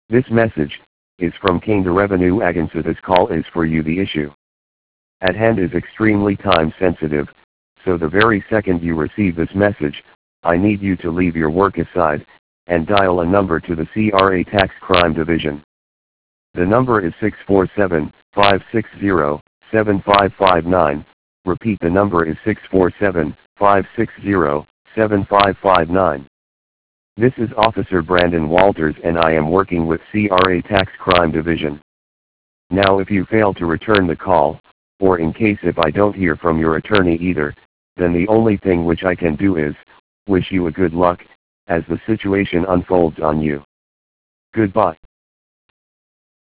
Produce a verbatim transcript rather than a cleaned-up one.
This message is from Canada Revenue Agency. This call is for you. The issue at hand is extremely time sensitive, so the very second you receive this message, I need you to leave your work aside, and dial a number to the C R A Tax Crime Division. The number is six four seven, five six zero, seven five five nine, repeat the number is six four seven, five six zero, seven five five nine. This is Officer Brandon Walters and I am working with C R A Tax Crime Division. Now if you fail to return the call, or in case if I don't hear from your attorney either, then the only thing which I can do is wish you a good luck as the situation unfolds on you. Goodbye.